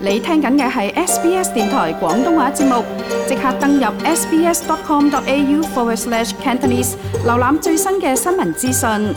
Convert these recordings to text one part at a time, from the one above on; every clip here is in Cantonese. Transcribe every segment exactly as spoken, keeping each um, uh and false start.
你聽緊嘅係 S B S 電台廣東話節目，即刻登入 sbs.com.au forward slash Cantonese， 瀏覽最新嘅新聞資訊。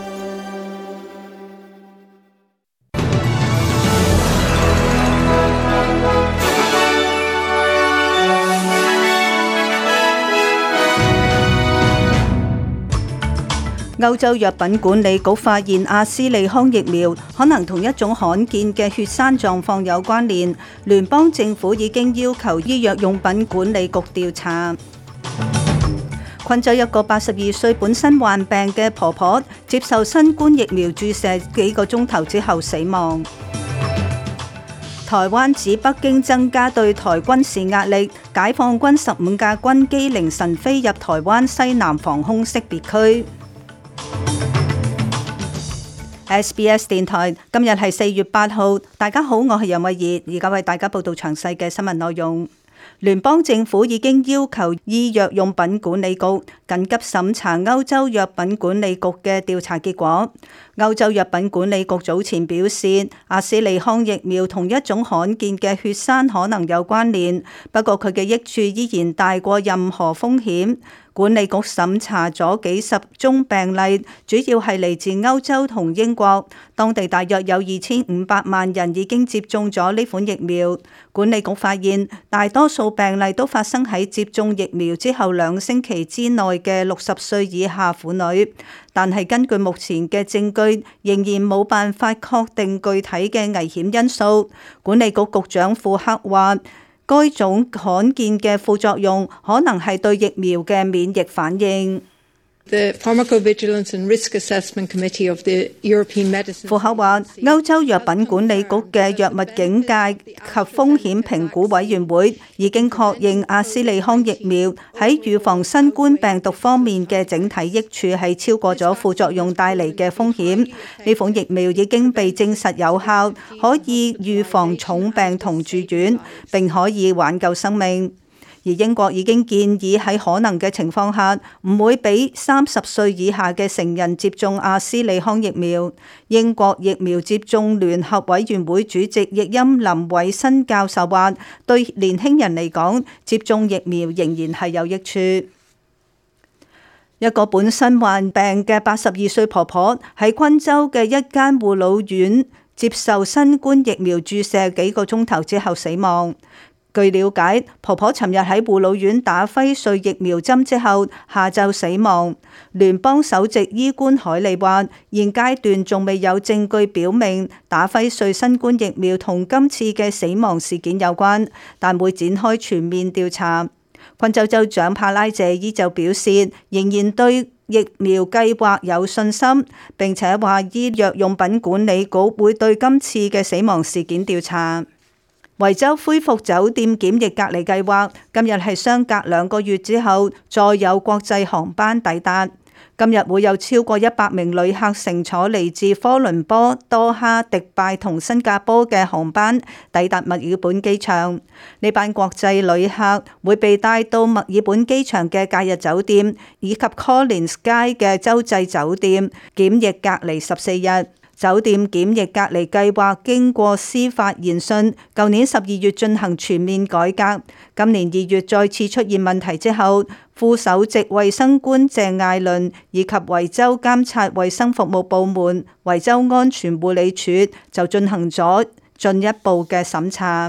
歐洲藥品管理局發現阿斯利康疫苗可能同一種罕見嘅血栓狀況有關聯，聯邦政府已經要求醫藥用品管理局調查。昆州一個八十二歲本身患病嘅婆婆接受新冠疫苗注射幾個鐘頭之後死亡。台灣指北京增加對台軍事壓力，解放軍十五架軍機凌晨飛入台灣西南防空識別區。S B S 電台今日係四月八號，大家好，我係楊慧儀，而家為大家報道詳細嘅新聞內容。聯邦政府已經要求醫藥用品管理局緊急審查歐洲藥品管理局嘅調查結果。歐洲藥品管理局早前表示，阿斯利康疫苗同一種罕見嘅血栓可能有關聯，不過佢嘅益處依然大過任何風險。管理局審查咗幾十宗病例，主要係嚟自歐洲同英國，當地大約有二千五百萬人已經接種咗呢款疫苗。管理局發現，大多數病例都發生喺接種疫苗之後兩星期之內嘅六十歲以下婦女，但係根據目前嘅證據，仍然冇辦法確定具體嘅危險因素。管理局局長庫克話，該種罕見嘅副作用可能係對疫苗嘅免疫反應。 The Pharmacovigilance and Risk Assessment Committee of the European Medicines。 庫克話，歐洲藥品管理局嘅藥物警戒及風險評估委員會已經確認阿斯利康疫苗喺預防新冠病毒方面嘅整體益處係超過咗副作用帶嚟嘅風險。呢款疫苗已經被證實有效，可以預防重病同住院，並可以挽救生命。而英國已經建議喺可能嘅情況下，唔會俾三十歲以下嘅成人接種阿斯利康疫苗。英國疫苗接種聯合委員會主席易欽林韋新教授話，對年輕人嚟講，接種疫苗仍然係有益處。一個本身患病嘅八十二歲婆婆喺昆州嘅一間護老院接受新冠疫苗注射幾個鐘頭之後死亡。據了解，婆婆尋日喺護老院打輝瑞疫苗針之後，下晝死亡。聯邦首席醫官海利話，現階段仲未有證據表明打輝瑞新冠疫苗同今次嘅死亡事件有關，但會展開全面調查。昆州州長帕拉謝伊就表示，仍然對疫苗計劃有信心，並且話醫藥用品管理局會對今次嘅死亡事件調查。維州恢復酒店檢疫隔離計劃，今日係相隔兩個月之後，再有國際航班抵達。今日會有超過一百名旅客乘坐嚟自科倫坡、多哈、迪拜同新加坡嘅航班抵達墨爾本機場。呢班國際旅客會被帶到墨爾本機場嘅假日酒店，以及 Collins 街嘅洲際酒店檢疫隔離十四日。酒店檢疫隔離計劃經過司法研訊，舊年十二月進行全面改革。今年二月再次出現問題之後，副首席衛生官鄭艾倫以及維州監察衛生服務部門維州安全護理處就進行咗進一步嘅審查。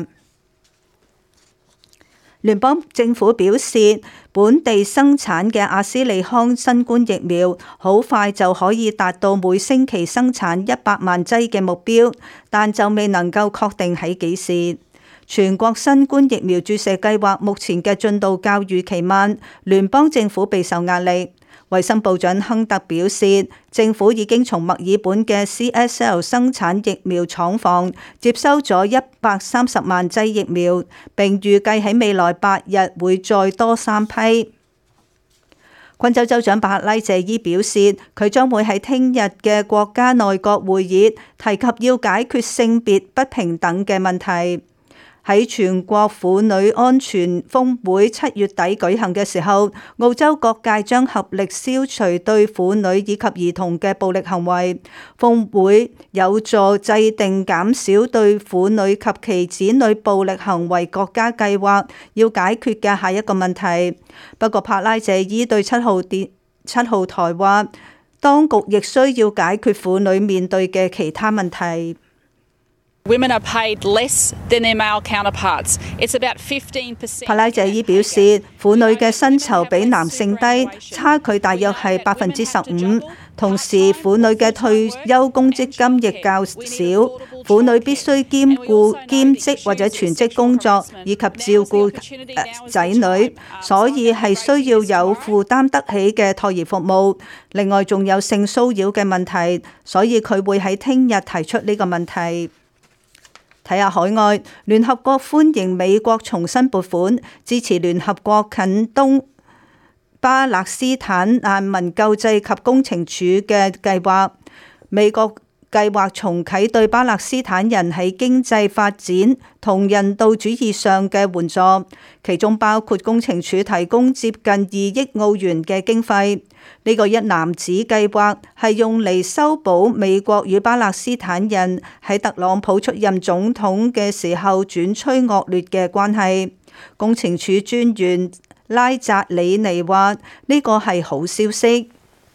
聯邦政府表示，本地生產嘅阿斯利康新冠疫苗好快就可以達到每星期生產一百萬劑嘅目標，但就未能夠確定喺幾時。全國新冠疫苗注射計劃目前嘅進度較預期慢，聯邦政府備受壓力。衛生部長亨特表示，政府已經從墨爾本嘅 C S L 生產疫苗廠房接收咗一百三十萬劑疫苗，並預計喺未來八日會再多三批。昆州州長帕拉謝伊表示，佢將會喺聽日嘅國家內閣會議提及要解決性別不平等嘅問題。 喺全國婦女安全峰會七月底舉行嘅時候，澳洲各界將合力消除對婦女以及兒童嘅暴力行為。峰會有助制定減少對婦女及其子女暴力行為國家計劃要解決嘅下一個問題。不過，帕拉謝伊對七號電七號台話，當局亦需要解決婦女面對嘅其他問題。 Women are paid less than their male counterparts. It's about fifteen percent. 帕拉謝伊表示，婦女嘅薪酬比男性低，差距大約係百分之十五。同時，婦女嘅退休公積金亦較少。婦女必須兼顧兼職或者全職工作，以及照顧仔女，所以係需要有負擔得起嘅托兒服務。另外，仲有性騷擾嘅問題，所以佢會喺聽日提出呢個問題。睇下海外，聯合國歡迎美國重新撥款，支持聯合國近東巴勒斯坦難民救濟及工程處嘅計劃。美國計劃重啟對巴勒斯坦人喺經濟發展同人道主義上嘅援助，其中包括工程處提供接近二億澳元嘅經費。呢個一籃子計劃係用嚟修補美國與巴勒斯坦人喺特朗普出任總統嘅時候轉趨惡劣嘅關係。工程處專員拉扎里尼話：呢個係好消息。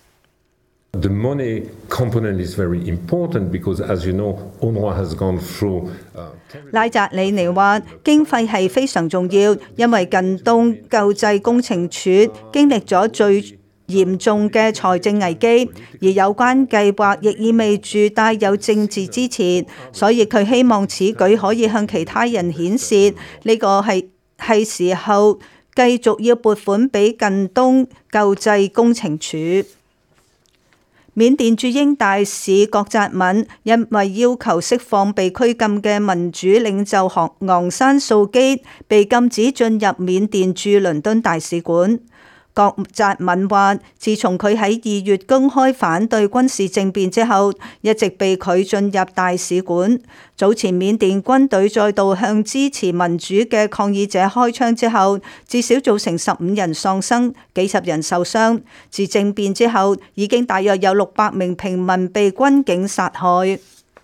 The money component is very important because, as you know, U N R W A has gone through. 拉扎里尼話：經費係非常重要，因為近東救濟工程處經歷咗最嚴重嘅財政危機，而有關計劃亦意味住帶有政治支持，所以佢希望此舉可以向其他人顯示呢個係係時候繼續要撥款俾近東救濟工程處。緬甸駐英大使郭澤敏因為要求釋放被拘禁嘅民主領袖昂山素基，被禁止進入緬甸駐倫敦大使館。郭澤敏話：自從佢喺二月公開反對軍事政變之後，一直被拒進入大使館。早前緬甸軍隊再度向支持民主嘅抗議者開槍之後，至少造成十五人喪生，幾十人受傷。自政變之後，已經大約有六百名平民被軍警殺害。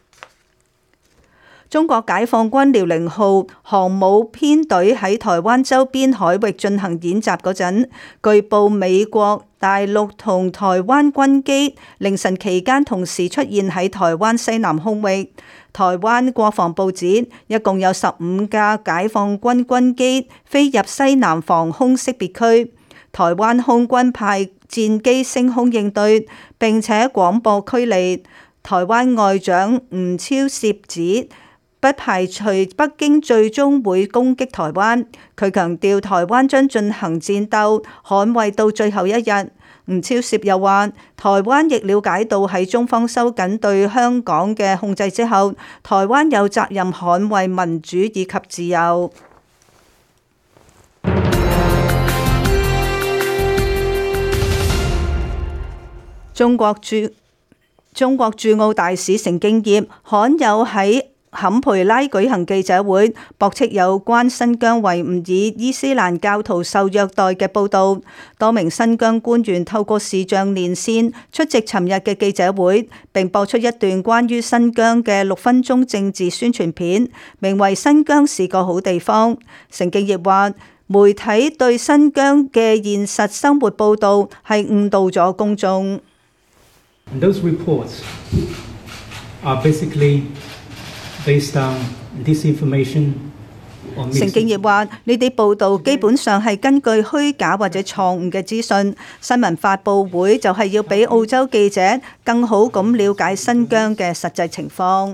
中國解放軍遼寧號航母編隊喺台灣周邊海域進行演習嗰陣，據報美國、大陸同台灣軍機凌晨期間同時出現喺台灣西南空域。台灣國防部指，一共有十五架解放軍軍機飛入西南防空識別區，台灣空軍派戰機升空應對，並且廣播驅離。台灣外長吳釗燮指，不排除北京最終會攻擊台灣。佢強調台灣將進行戰鬥，捍衛到最後一日。吳釗燮又話，台灣亦了解到喺中方收緊對香港嘅控制之後，台灣有責任捍衛民主以及自由。中國駐中國駐澳大使成敬業罕有喺坎培拉舉行記者會，駁斥有關新疆維吾爾伊斯蘭教徒受虐待嘅報導。多名新疆官員透過視像連線出席尋日嘅記者會，並播出一段關於新疆嘅六分鐘政治宣傳片，名為《新疆是個好地方》。成敬業話，媒體對新疆嘅現實生活報導係誤導咗公眾。 Those reports are basically based on disinformation. 成敬業話：呢啲報導基本上係根據虛假或者錯誤嘅資訊。新聞發佈會就係要俾澳洲記者更好咁了解新疆嘅實際情況。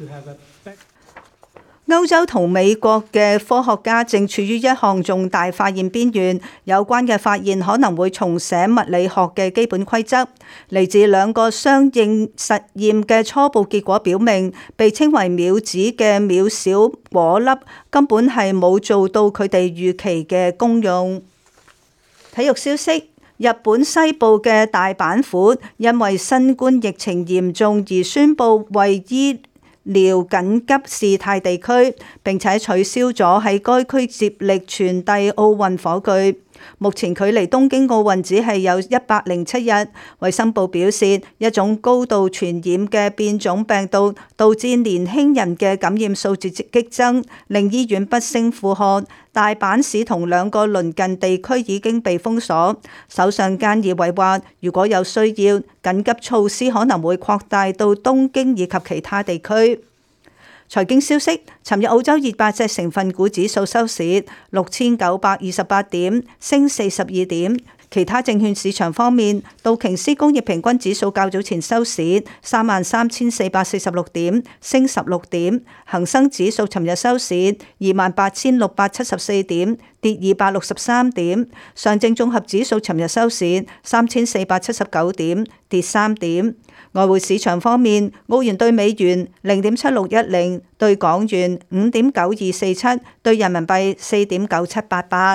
歐洲同美國嘅科學家正處於一項重大發現邊緣，有關嘅發現可能會重寫物理學嘅基本規則。嚟自兩個相應實驗嘅初步結果表明，被稱為渺子嘅渺小果粒根本係冇做到佢哋預期嘅功用。體育消息：日本西部嘅大阪府因為新冠疫情嚴重而宣布為醫療緊急事態地區，並且取消咗喺該區接力傳遞奧運火炬。目前距離東京奧運只係有一百零七日。衛生部表示，一種高度傳染嘅變種病毒導致年輕人嘅感染數字激增，令醫院不勝負荷。大阪市同兩個鄰近地區已經被封鎖。首相菅義偉話，如果有需要，緊急措施可能會擴大到東京以及其他地區。財經消息，尋日澳洲二百隻成分股指數收市六千九百二十八點，升四十二點。其他證券市場方面，道瓊斯工業平均指數較早前收市三萬三千四百四十六點，升十六點。恒生指數尋日收市二萬八千六百七十四點，跌二百六十三點。上證綜合指數尋日收市三千四百七十九點，跌三點。外匯市場方面，澳元對美元零點七六一零，對港元五點九二四七，對人民幣四點九七八八。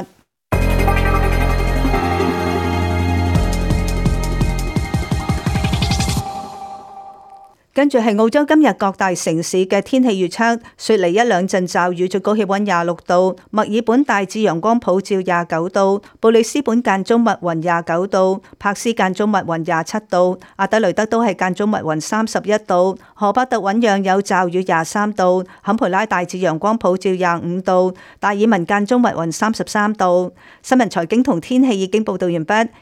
跟住係澳洲今日各大城市嘅天氣預測，雪梨一兩陣驟雨，最高氣溫廿六度；墨爾本大致陽光普照廿九度；布里斯本間中密雲廿九度；柏斯間中密雲廿七度；阿德雷德都係間中密雲三十一度；荷伯特醞釀有驟雨廿三度；坎培拉大致陽光普照廿五度；達爾文間中密雲三十三度。新聞財經同天氣已經報道完畢。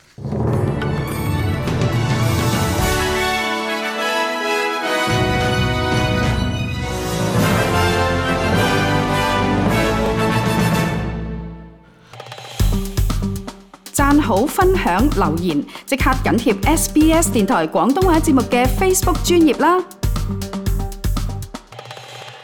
讚好、分享、留言，即刻緊貼 S B S 電台廣東話節目嘅 Facebook 專頁啦！